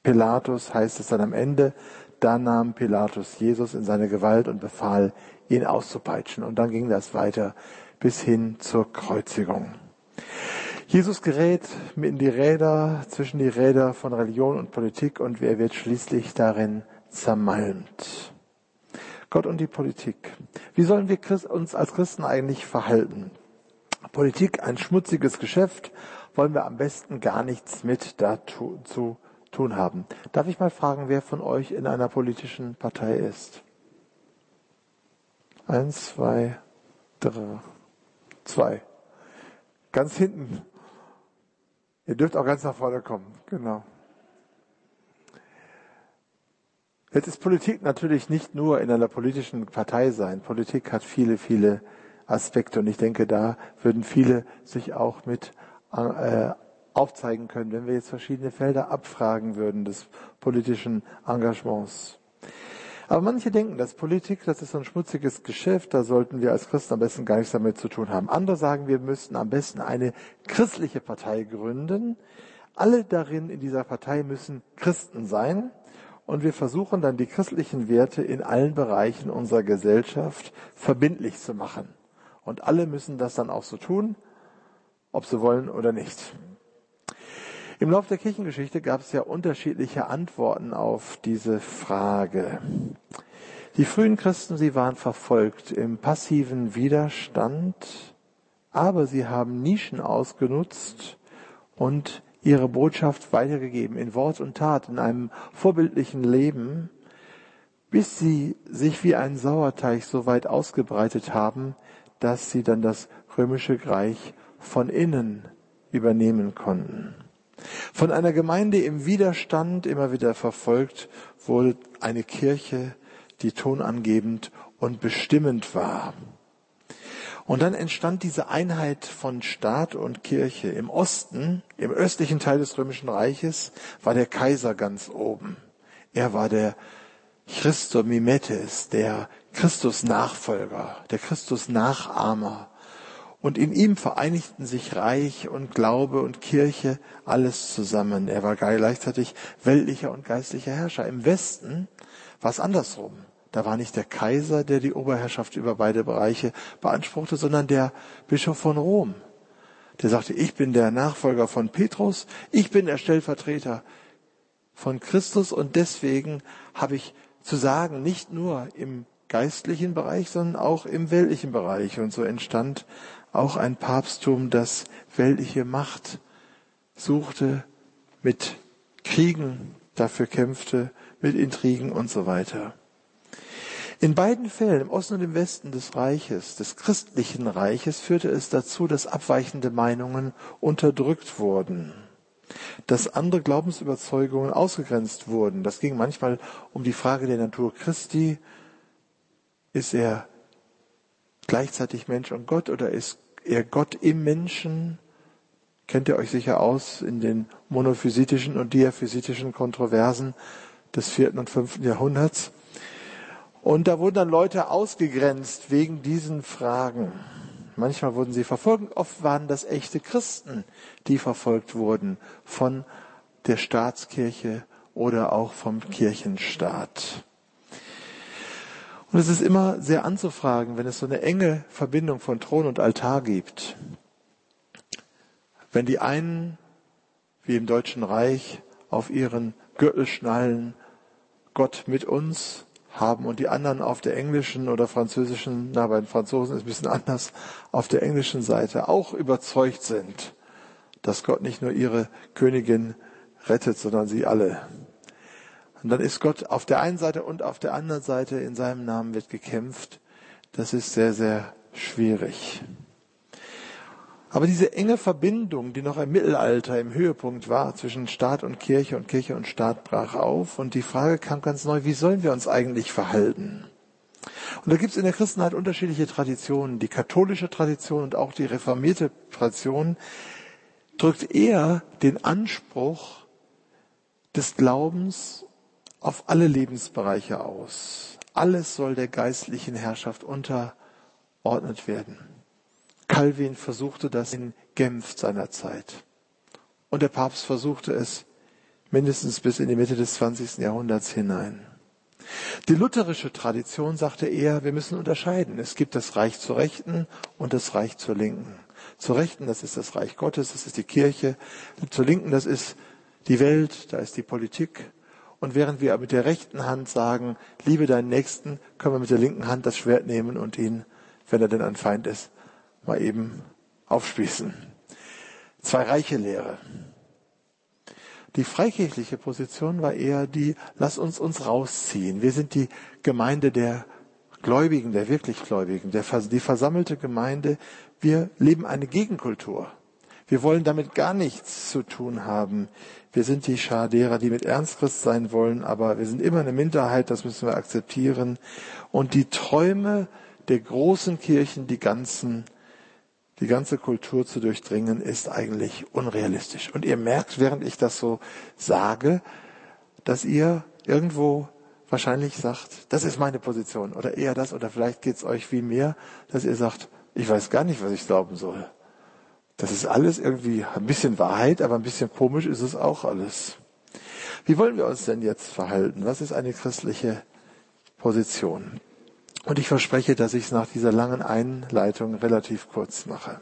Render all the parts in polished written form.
Pilatus, heißt es dann am Ende, da nahm Pilatus Jesus in seine Gewalt und befahl, ihn auszupeitschen. Und dann ging das weiter bis hin zur Kreuzigung. Jesus gerät zwischen die Räder von Religion und Politik und er wird schließlich darin zermalmt. Gott und die Politik. Wie sollen wir uns als Christen eigentlich verhalten? Politik, ein schmutziges Geschäft, wollen wir am besten gar nichts mit dazu zu tun haben. Darf ich mal fragen, wer von euch in einer politischen Partei ist? 1, 2, 3, 2. Ganz hinten. Ihr dürft auch ganz nach vorne kommen. Genau. Jetzt ist Politik natürlich nicht nur in einer politischen Partei sein. Politik hat viele, viele Aspekte und ich denke, da würden viele sich auch mit aufzeigen können, wenn wir jetzt verschiedene Felder abfragen würden des politischen Engagements. Aber manche denken, dass Politik, das ist so ein schmutziges Geschäft, da sollten wir als Christen am besten gar nichts damit zu tun haben. Andere sagen, wir müssten am besten eine christliche Partei gründen. Alle darin in dieser Partei müssen Christen sein. Und wir versuchen dann die christlichen Werte in allen Bereichen unserer Gesellschaft verbindlich zu machen. Und alle müssen das dann auch so tun, ob sie wollen oder nicht. Im Laufe der Kirchengeschichte gab es ja unterschiedliche Antworten auf diese Frage. Die frühen Christen, sie waren verfolgt im passiven Widerstand, aber sie haben Nischen ausgenutzt und ihre Botschaft weitergegeben in Wort und Tat, in einem vorbildlichen Leben, bis sie sich wie ein Sauerteig so weit ausgebreitet haben, dass sie dann das römische Reich von innen übernehmen konnten. Von einer Gemeinde im Widerstand, immer wieder verfolgt, wurde eine Kirche, die tonangebend und bestimmend war. Und dann entstand diese Einheit von Staat und Kirche. Im Osten, im östlichen Teil des Römischen Reiches, war der Kaiser ganz oben. Er war der Christomimetes, der Christus-Nachfolger, der Christus-Nachahmer. Und in ihm vereinigten sich Reich und Glaube und Kirche, alles zusammen. Er war gleichzeitig weltlicher und geistlicher Herrscher. Im Westen war es andersrum. Da war nicht der Kaiser, der die Oberherrschaft über beide Bereiche beanspruchte, sondern der Bischof von Rom. Der sagte, ich bin der Nachfolger von Petrus, ich bin der Stellvertreter von Christus und deswegen habe ich zu sagen, nicht nur im geistlichen Bereich, sondern auch im weltlichen Bereich. Und so entstand auch ein Papsttum, das weltliche Macht suchte, mit Kriegen dafür kämpfte, mit Intrigen und so weiter. In beiden Fällen, im Osten und im Westen des Reiches, des christlichen Reiches, führte es dazu, dass abweichende Meinungen unterdrückt wurden, dass andere Glaubensüberzeugungen ausgegrenzt wurden. Das ging manchmal um die Frage der Natur Christi. Ist er gleichzeitig Mensch und Gott oder ist er Gott im Menschen? Kennt ihr euch sicher aus in den monophysitischen und diaphysitischen Kontroversen des 4. und 5. Jahrhunderts. Und da wurden dann Leute ausgegrenzt wegen diesen Fragen. Manchmal wurden sie verfolgt, oft waren das echte Christen, die verfolgt wurden von der Staatskirche oder auch vom Kirchenstaat. Und es ist immer sehr anzufragen, wenn es so eine enge Verbindung von Thron und Altar gibt. Wenn die einen, wie im Deutschen Reich, auf ihren Gürtelschnallen Gott mit uns haben und die anderen auf der englischen oder französischen, bei den Franzosen ist es ein bisschen anders, auf der englischen Seite auch überzeugt sind, dass Gott nicht nur ihre Königin rettet, sondern sie alle. Und dann ist Gott auf der einen Seite und auf der anderen Seite, in seinem Namen wird gekämpft. Das ist sehr, sehr schwierig. Aber diese enge Verbindung, die noch im Mittelalter im Höhepunkt war zwischen Staat und Kirche und Staat brach auf. Und die Frage kam ganz neu, wie sollen wir uns eigentlich verhalten? Und da gibt es in der Christenheit unterschiedliche Traditionen. Die katholische Tradition und auch die reformierte Tradition drückt eher den Anspruch des Glaubens auf alle Lebensbereiche aus. Alles soll der geistlichen Herrschaft unterordnet werden. Calvin versuchte das in Genf seinerzeit. Und der Papst versuchte es mindestens bis in die Mitte des 20. Jahrhunderts hinein. Die lutherische Tradition sagte eher, wir müssen unterscheiden. Es gibt das Reich zur Rechten und das Reich zur Linken. Zur Rechten, das ist das Reich Gottes, das ist die Kirche. Zur Linken, das ist die Welt, da ist die Politik. Und während wir mit der rechten Hand sagen, liebe deinen Nächsten, können wir mit der linken Hand das Schwert nehmen und ihn, wenn er denn ein Feind ist, mal eben aufspießen. Zwei reiche Lehre. Die freikirchliche Position war eher die, lass uns rausziehen. Wir sind die Gemeinde der Gläubigen, der wirklich Gläubigen, die versammelte Gemeinde. Wir leben eine Gegenkultur. Wir wollen damit gar nichts zu tun haben. Wir sind die Schar derer, die mit Ernst Christ sein wollen, aber wir sind immer eine Minderheit, das müssen wir akzeptieren. Und die Träume der großen Kirchen, die ganze Kultur zu durchdringen, ist eigentlich unrealistisch. Und ihr merkt, während ich das so sage, dass ihr irgendwo wahrscheinlich sagt, das ist meine Position oder eher das, oder vielleicht geht's euch wie mir, dass ihr sagt, ich weiß gar nicht, was ich glauben soll. Das ist alles irgendwie ein bisschen Wahrheit, aber ein bisschen komisch ist es auch alles. Wie wollen wir uns denn jetzt verhalten? Was ist eine christliche Position? Und ich verspreche, dass ich es nach dieser langen Einleitung relativ kurz mache.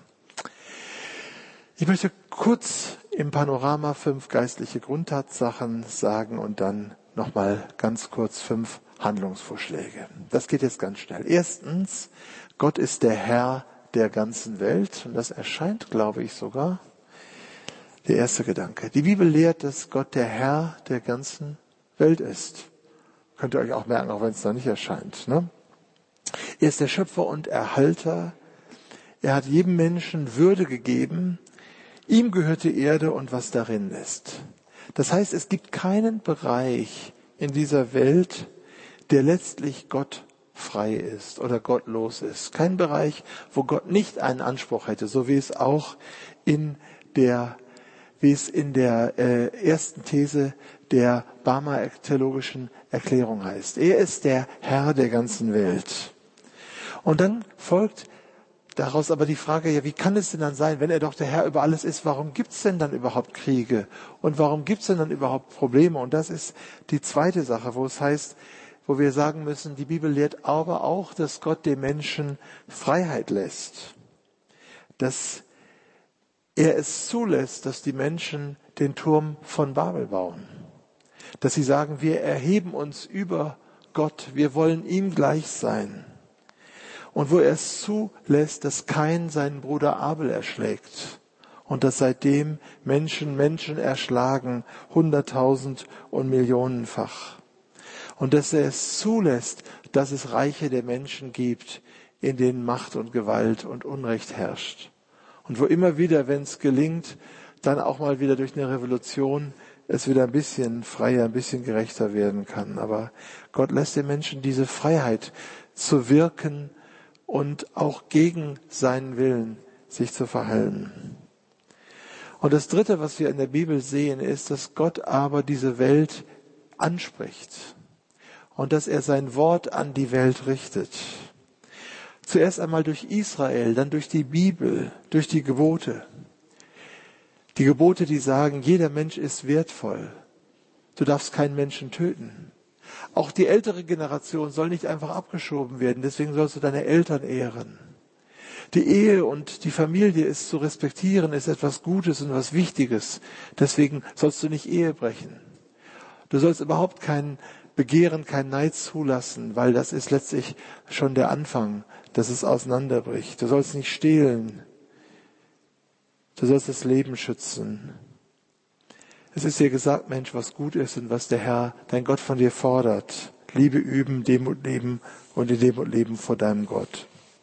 Ich möchte kurz im Panorama 5 geistliche Grundtatsachen sagen und dann nochmal ganz kurz 5 Handlungsvorschläge. Das geht jetzt ganz schnell. Erstens, Gott ist der Herr der ganzen Welt. Und das erscheint, glaube ich, sogar der erste Gedanke. Die Bibel lehrt, dass Gott der Herr der ganzen Welt ist. Könnt ihr euch auch merken, auch wenn es da nicht erscheint, ne? Er ist der Schöpfer und Erhalter. Er hat jedem Menschen Würde gegeben. Ihm gehört die Erde und was darin ist. Das heißt, es gibt keinen Bereich in dieser Welt, der letztlich Gott frei ist oder gottlos ist. Kein Bereich, wo Gott nicht einen Anspruch hätte, so wie es auch in der ersten These der Barmer theologischen Erklärung heißt. Er ist der Herr der ganzen Welt. Und dann folgt daraus aber die Frage, ja, wie kann es denn dann sein, wenn er doch der Herr über alles ist, warum gibt es denn dann überhaupt Kriege? Und warum gibt es denn dann überhaupt Probleme? Und das ist die zweite Sache, wo es heißt, wo wir sagen müssen, die Bibel lehrt aber auch, dass Gott dem Menschen Freiheit lässt. Dass er es zulässt, dass die Menschen den Turm von Babel bauen. Dass sie sagen, wir erheben uns über Gott, wir wollen ihm gleich sein. Und wo er es zulässt, dass Kain seinen Bruder Abel erschlägt. Und dass seitdem Menschen erschlagen, 100.000 und millionenfach. Und dass er es zulässt, dass es Reiche der Menschen gibt, in denen Macht und Gewalt und Unrecht herrscht. Und wo immer wieder, wenn es gelingt, dann auch mal wieder durch eine Revolution es wieder ein bisschen freier, ein bisschen gerechter werden kann. Aber Gott lässt den Menschen diese Freiheit zu wirken und auch gegen seinen Willen sich zu verhalten. Und das Dritte, was wir in der Bibel sehen, ist, dass Gott aber diese Welt anspricht und dass er sein Wort an die Welt richtet. Zuerst einmal durch Israel, dann durch die Bibel, durch die Gebote. Die Gebote, die sagen, jeder Mensch ist wertvoll. Du darfst keinen Menschen töten. Auch die ältere Generation soll nicht einfach abgeschoben werden, deswegen sollst du deine Eltern ehren. Die Ehe und die Familie ist zu respektieren, ist etwas Gutes und was Wichtiges. Deswegen sollst du nicht Ehe brechen. Du sollst überhaupt kein Begehren, kein Neid zulassen, weil das ist letztlich schon der Anfang, dass es auseinanderbricht. Du sollst nicht stehlen. Du sollst das Leben schützen. Es ist dir gesagt, Mensch, was gut ist und was der Herr, dein Gott, von dir fordert. Liebe üben, Demut leben und in Demut leben vor deinem Gott.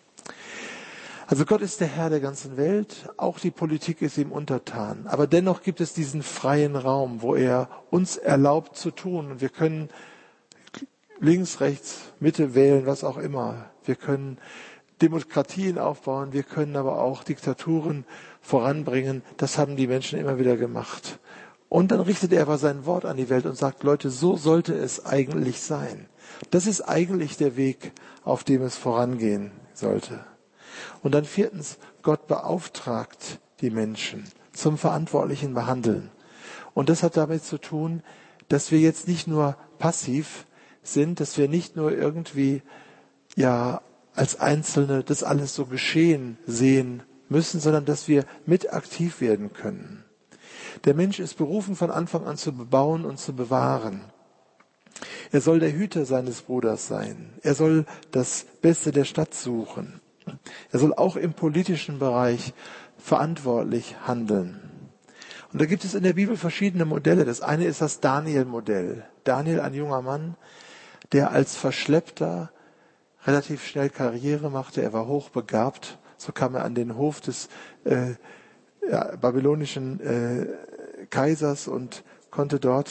Also Gott ist der Herr der ganzen Welt, auch die Politik ist ihm untertan. Aber dennoch gibt es diesen freien Raum, wo er uns erlaubt zu tun. Und wir können links, rechts, Mitte wählen, was auch immer. Wir können Demokratien aufbauen, wir können aber auch Diktaturen voranbringen. Das haben die Menschen immer wieder gemacht. Und dann richtet er aber sein Wort an die Welt und sagt, Leute, so sollte es eigentlich sein. Das ist eigentlich der Weg, auf dem es vorangehen sollte. Und dann viertens, Gott beauftragt die Menschen zum verantwortlichen Behandeln. Und das hat damit zu tun, dass wir jetzt nicht nur passiv sind, dass wir nicht nur irgendwie als Einzelne das alles so geschehen sehen müssen, sondern dass wir mit aktiv werden können. Der Mensch ist berufen, von Anfang an zu bebauen und zu bewahren. Er soll der Hüter seines Bruders sein. Er soll das Beste der Stadt suchen. Er soll auch im politischen Bereich verantwortlich handeln. Und da gibt es in der Bibel verschiedene Modelle. Das eine ist das Daniel-Modell. Daniel, ein junger Mann, der als Verschleppter relativ schnell Karriere machte. Er war hochbegabt. So kam er an den Hof des babylonischen Kaisers und konnte dort.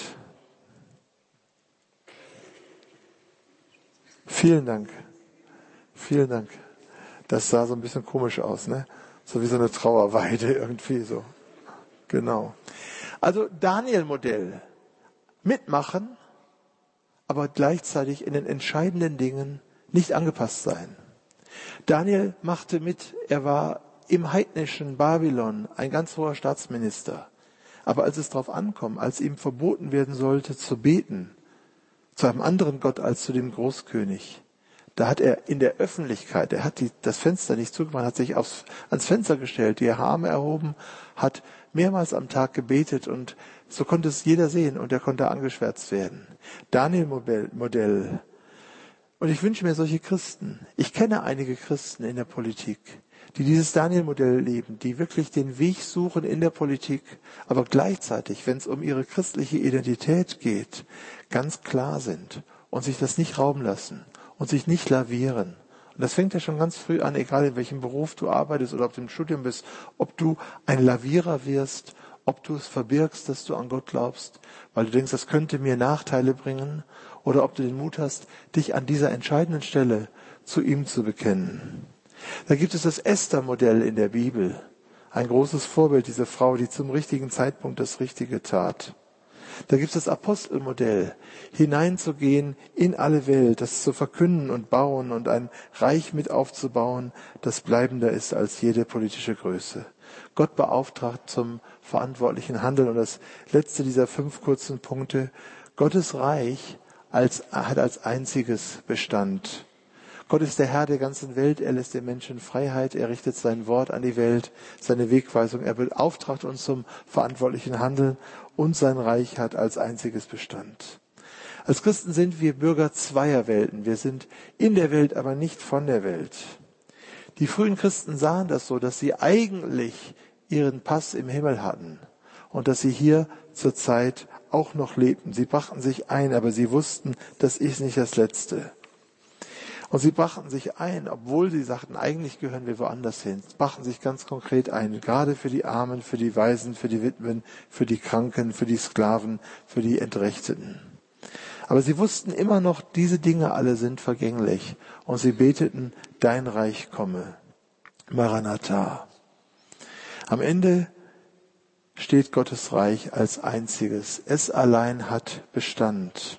Vielen Dank. Vielen Dank. Das sah so ein bisschen komisch aus, ne? So wie so eine Trauerweide irgendwie so. Genau. Also Daniel-Modell. Mitmachen, aber gleichzeitig in den entscheidenden Dingen nicht angepasst sein. Daniel machte mit, er war im heidnischen Babylon ein ganz hoher Staatsminister. Aber als es darauf ankommt, als ihm verboten werden sollte zu beten, zu einem anderen Gott als zu dem Großkönig, da hat er in der Öffentlichkeit, er hat das Fenster nicht zugemacht, hat sich ans Fenster gestellt, die Arme erhoben, hat mehrmals am Tag gebetet und so konnte es jeder sehen und er konnte angeschwärzt werden. Daniel-Modell. Und ich wünsche mir solche Christen. Ich kenne einige Christen in der Politik, die dieses Daniel-Modell leben, die wirklich den Weg suchen in der Politik, aber gleichzeitig, wenn es um ihre christliche Identität geht, ganz klar sind und sich das nicht rauben lassen und sich nicht lavieren. Und das fängt ja schon ganz früh an, egal in welchem Beruf du arbeitest oder ob du im Studium bist, ob du ein Lavierer wirst, ob du es verbirgst, dass du an Gott glaubst, weil du denkst, das könnte mir Nachteile bringen, oder ob du den Mut hast, dich an dieser entscheidenden Stelle zu ihm zu bekennen. Da gibt es das Esther-Modell in der Bibel. Ein großes Vorbild, diese Frau, die zum richtigen Zeitpunkt das Richtige tat. Da gibt es das Apostelmodell, hineinzugehen in alle Welt, das zu verkünden und bauen und ein Reich mit aufzubauen, das bleibender ist als jede politische Größe. Gott beauftragt zum verantwortlichen Handeln. Und das letzte dieser 5 kurzen Punkte, Gottes Reich hat als einziges Bestand. Gott ist der Herr der ganzen Welt, er lässt den Menschen Freiheit, er richtet sein Wort an die Welt, seine Wegweisung, er beauftragt uns zum verantwortlichen Handeln und sein Reich hat als einziges Bestand. Als Christen sind wir Bürger zweier Welten. Wir sind in der Welt, aber nicht von der Welt. Die frühen Christen sahen das so, dass sie eigentlich ihren Pass im Himmel hatten und dass sie hier zur Zeit auch noch lebten. Sie brachten sich ein, aber sie wussten, das ist nicht das Letzte. Und sie brachten sich ein, obwohl sie sagten, eigentlich gehören wir woanders hin. Sie brachten sich ganz konkret ein, gerade für die Armen, für die Waisen, für die Witwen, für die Kranken, für die Sklaven, für die Entrechteten. Aber sie wussten immer noch, diese Dinge alle sind vergänglich. Und sie beteten, dein Reich komme. Maranatha. Am Ende steht Gottes Reich als einziges. Es allein hat Bestand.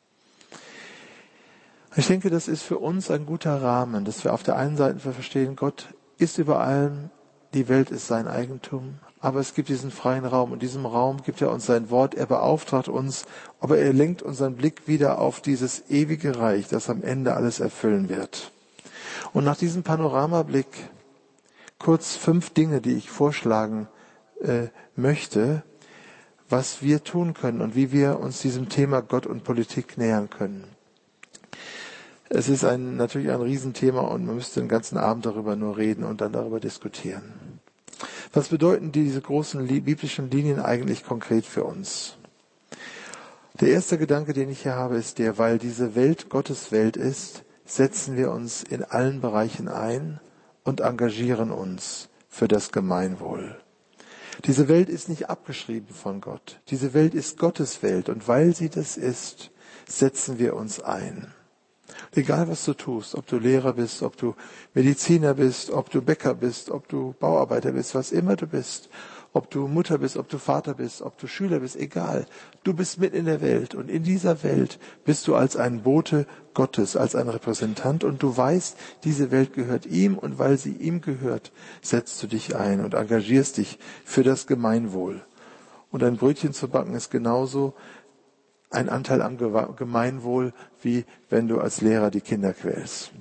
Ich denke, das ist für uns ein guter Rahmen, dass wir auf der einen Seite verstehen, Gott ist über allem, die Welt ist sein Eigentum, aber es gibt diesen freien Raum. Und in diesem Raum gibt er uns sein Wort, er beauftragt uns, aber er lenkt unseren Blick wieder auf dieses ewige Reich, das am Ende alles erfüllen wird. Und nach diesem Panoramablick kurz 5 Dinge, die ich vorschlagen möchte, was wir tun können und wie wir uns diesem Thema Gott und Politik nähern können. Es ist natürlich ein Riesenthema und man müsste den ganzen Abend darüber nur reden und dann darüber diskutieren. Was bedeuten diese großen biblischen Linien eigentlich konkret für uns? Der erste Gedanke, den ich hier habe, ist der, weil diese Welt Gottes Welt ist, setzen wir uns in allen Bereichen ein und engagieren uns für das Gemeinwohl. Diese Welt ist nicht abgeschrieben von Gott. Diese Welt ist Gottes Welt und weil sie das ist, setzen wir uns ein. Egal was du tust, ob du Lehrer bist, ob du Mediziner bist, ob du Bäcker bist, ob du Bauarbeiter bist, was immer du bist, ob du Mutter bist, ob du Vater bist, ob du Schüler bist, egal. Du bist mit in der Welt und in dieser Welt bist du als ein Bote Gottes, als ein Repräsentant und du weißt, diese Welt gehört ihm und weil sie ihm gehört, setzt du dich ein und engagierst dich für das Gemeinwohl. Und ein Brötchen zu backen ist genauso ein Anteil am Gemeinwohl, wie wenn du als Lehrer die Kinder quälst.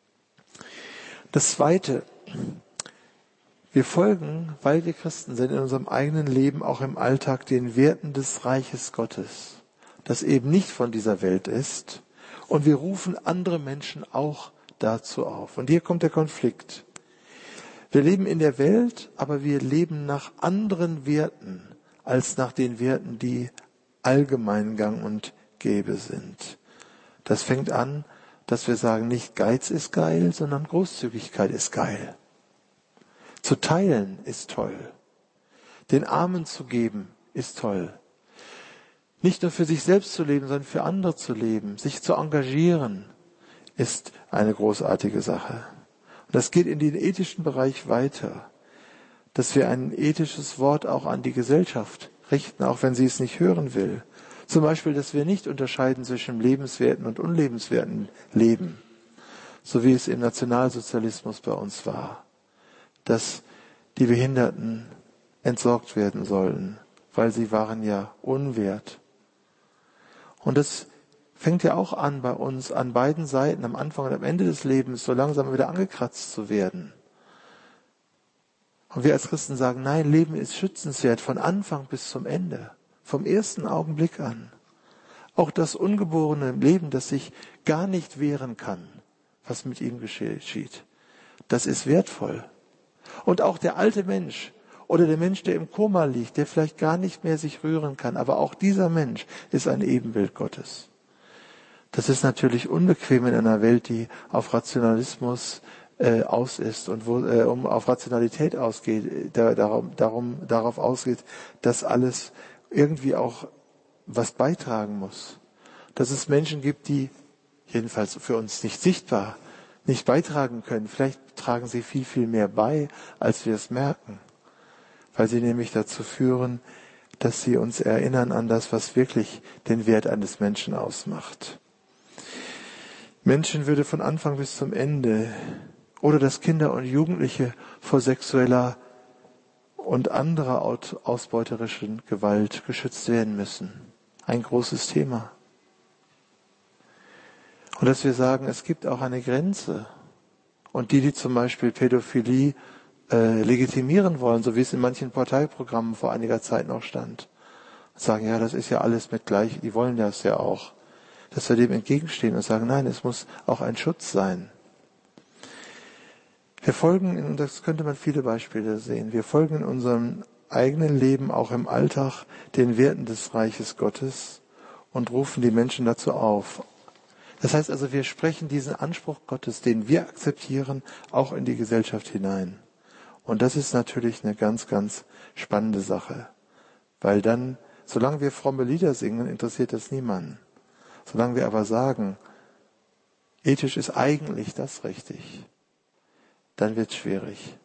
Das Zweite, wir folgen, weil wir Christen sind, in unserem eigenen Leben, auch im Alltag, den Werten des Reiches Gottes, das eben nicht von dieser Welt ist. Und wir rufen andere Menschen auch dazu auf. Und hier kommt der Konflikt. Wir leben in der Welt, aber wir leben nach anderen Werten als nach den Werten, die allgemein gang und gäbe sind. Das fängt an, dass wir sagen, nicht Geiz ist geil, sondern Großzügigkeit ist geil. Zu teilen ist toll. Den Armen zu geben ist toll. Nicht nur für sich selbst zu leben, sondern für andere zu leben, sich zu engagieren, ist eine großartige Sache. Und das geht in den ethischen Bereich weiter, dass wir ein ethisches Wort auch an die Gesellschaft richten, auch wenn sie es nicht hören will. Zum Beispiel, dass wir nicht unterscheiden zwischen lebenswerten und unlebenswerten Leben, so wie es im Nationalsozialismus bei uns war, dass die Behinderten entsorgt werden sollten, weil sie waren ja unwert. Und das fängt ja auch an bei uns, an beiden Seiten, am Anfang und am Ende des Lebens, so langsam wieder angekratzt zu werden. Und wir als Christen sagen, nein, Leben ist schützenswert von Anfang bis zum Ende, vom ersten Augenblick an. Auch das ungeborene Leben, das sich gar nicht wehren kann, was mit ihm geschieht, das ist wertvoll. Und auch der alte Mensch oder der Mensch, der im Koma liegt, der vielleicht gar nicht mehr sich rühren kann, aber auch dieser Mensch ist ein Ebenbild Gottes. Das ist natürlich unbequem in einer Welt, die auf Rationalismus aus ist und wo auf Rationalität ausgeht, darauf ausgeht, dass alles irgendwie auch was beitragen muss. Dass es Menschen gibt, die jedenfalls für uns nicht sichtbar, nicht beitragen können. Vielleicht tragen sie viel, viel mehr bei, als wir es merken. Weil sie nämlich dazu führen, dass sie uns erinnern an das, was wirklich den Wert eines Menschen ausmacht. Menschenwürde von Anfang bis zum Ende oder dass Kinder und Jugendliche vor sexueller und anderer ausbeuterischen Gewalt geschützt werden müssen. Ein großes Thema. Und dass wir sagen, es gibt auch eine Grenze. Und die zum Beispiel Pädophilie legitimieren wollen, so wie es in manchen Parteiprogrammen vor einiger Zeit noch stand, sagen, ja, das ist ja alles mit gleich, die wollen das ja auch. Dass wir dem entgegenstehen und sagen, nein, es muss auch ein Schutz sein. Wir folgen, und das könnte man viele Beispiele sehen, wir folgen in unserem eigenen Leben, auch im Alltag, den Werten des Reiches Gottes und rufen die Menschen dazu auf. Das heißt also, wir sprechen diesen Anspruch Gottes, den wir akzeptieren, auch in die Gesellschaft hinein. Und das ist natürlich eine ganz, ganz spannende Sache. Weil dann, solange wir fromme Lieder singen, interessiert das niemanden. Solange wir aber sagen, ethisch ist eigentlich das richtig, dann wird es schwierig.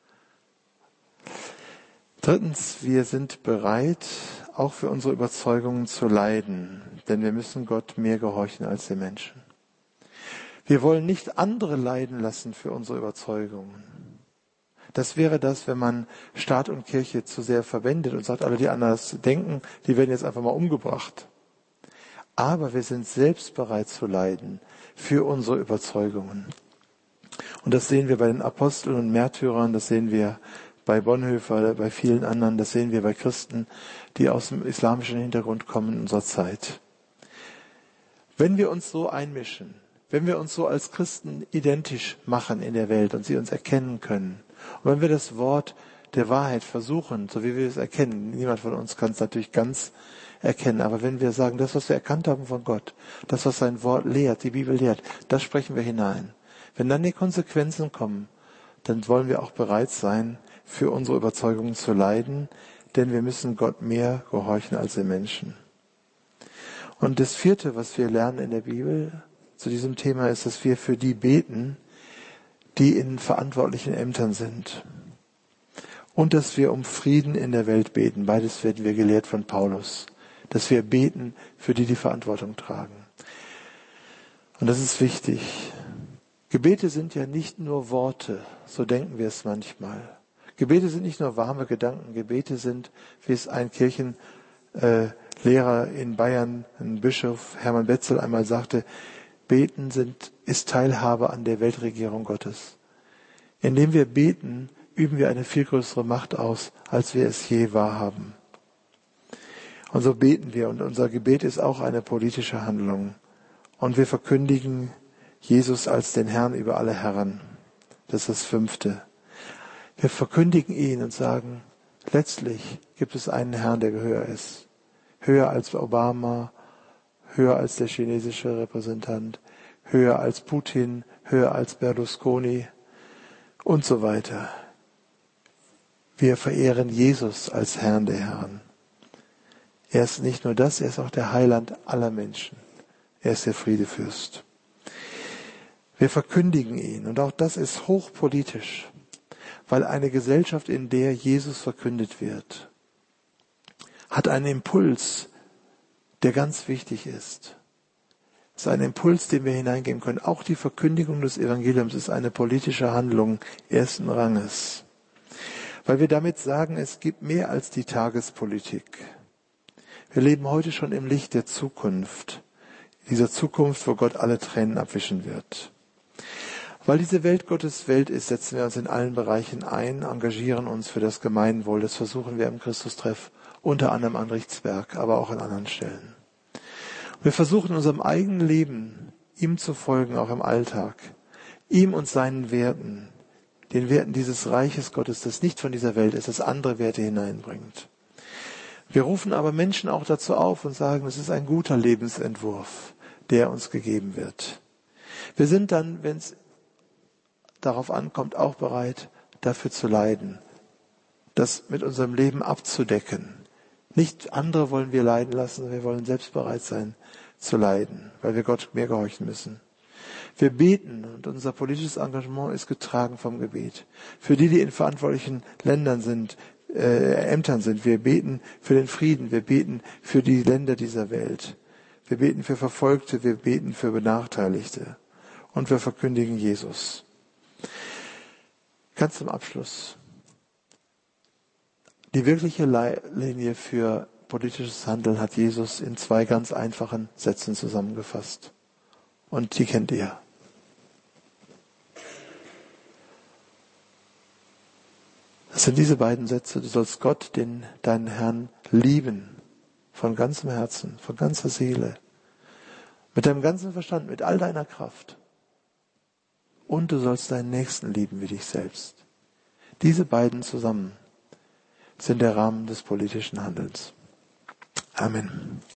Drittens, wir sind bereit, auch für unsere Überzeugungen zu leiden, denn wir müssen Gott mehr gehorchen als den Menschen. Wir wollen nicht andere leiden lassen für unsere Überzeugungen. Das wäre das, wenn man Staat und Kirche zu sehr verwendet und sagt, alle, die anders denken, die werden jetzt einfach mal umgebracht. Aber wir sind selbst bereit zu leiden für unsere Überzeugungen. Und das sehen wir bei den Aposteln und Märtyrern, das sehen wir bei Bonhoeffer, bei vielen anderen, das sehen wir bei Christen, die aus dem islamischen Hintergrund kommen in unserer Zeit. Wenn wir uns so einmischen, wenn wir uns so als Christen identisch machen in der Welt und sie uns erkennen können, und wenn wir das Wort der Wahrheit versuchen, so wie wir es erkennen, niemand von uns kann es natürlich ganz erkennen, aber wenn wir sagen, das, was wir erkannt haben von Gott, das, was sein Wort lehrt, die Bibel lehrt, das sprechen wir hinein. Wenn dann die Konsequenzen kommen, dann wollen wir auch bereit sein, für unsere Überzeugungen zu leiden, denn wir müssen Gott mehr gehorchen als den Menschen. Und das vierte, was wir lernen in der Bibel zu diesem Thema, ist, dass wir für die beten, die in verantwortlichen Ämtern sind. Und dass wir um Frieden in der Welt beten. Beides werden wir gelehrt von Paulus. Dass wir beten für die, die Verantwortung tragen. Und das ist wichtig. Gebete sind ja nicht nur Worte, so denken wir es manchmal. Gebete sind nicht nur warme Gedanken, Gebete sind, wie es ein Kirchenlehrer in Bayern, ein Bischof Hermann Betzel einmal sagte, Beten ist Teilhabe an der Weltregierung Gottes. Indem wir beten, üben wir eine viel größere Macht aus, als wir es je wahrhaben. Und so beten wir, und unser Gebet ist auch eine politische Handlung. Und wir verkündigen Jesus als den Herrn über alle Herren. Das ist das 5. Wir verkündigen ihn und sagen, letztlich gibt es einen Herrn, der höher ist. Höher als Obama, höher als der chinesische Repräsentant, höher als Putin, höher als Berlusconi und so weiter. Wir verehren Jesus als Herrn der Herren. Er ist nicht nur das, er ist auch der Heiland aller Menschen. Er ist der Friedefürst. Wir verkündigen ihn, und auch das ist hochpolitisch, weil eine Gesellschaft, in der Jesus verkündet wird, hat einen Impuls, der ganz wichtig ist. Es ist ein Impuls, den wir hineingeben können. Auch die Verkündigung des Evangeliums ist eine politische Handlung ersten Ranges. Weil wir damit sagen, es gibt mehr als die Tagespolitik. Wir leben heute schon im Licht der Zukunft. Dieser Zukunft, wo Gott alle Tränen abwischen wird. Weil diese Welt Gottes Welt ist, setzen wir uns in allen Bereichen ein, engagieren uns für das Gemeinwohl. Das versuchen wir im Christustreff, unter anderem an Richtsberg, aber auch an anderen Stellen. Wir versuchen in unserem eigenen Leben, ihm zu folgen, auch im Alltag. Ihm und seinen Werten, den Werten dieses Reiches Gottes, das nicht von dieser Welt ist, das andere Werte hineinbringt. Wir rufen aber Menschen auch dazu auf und sagen, es ist ein guter Lebensentwurf, der uns gegeben wird. Wir sind dann, wenn es darauf ankommt, auch bereit, dafür zu leiden, das mit unserem Leben abzudecken. Nicht andere wollen wir leiden lassen, wir wollen selbst bereit sein zu leiden, weil wir Gott mehr gehorchen müssen. Wir beten, und unser politisches Engagement ist getragen vom Gebet. Für die in verantwortlichen Ländern sind, Ämtern sind. Wir beten für den Frieden, wir beten für die Länder dieser Welt. Wir beten für Verfolgte, wir beten für Benachteiligte. Und wir verkündigen Jesus. Ganz zum Abschluss. Die wirkliche Leitlinie für politisches Handeln hat Jesus in 2 ganz einfachen Sätzen zusammengefasst. Und die kennt ihr. Das sind diese beiden Sätze. Du sollst Gott, deinen Herrn, lieben. Von ganzem Herzen, von ganzer Seele. Mit deinem ganzen Verstand, mit all deiner Kraft. Und du sollst deinen Nächsten lieben wie dich selbst. Diese beiden zusammen sind der Rahmen des politischen Handelns. Amen.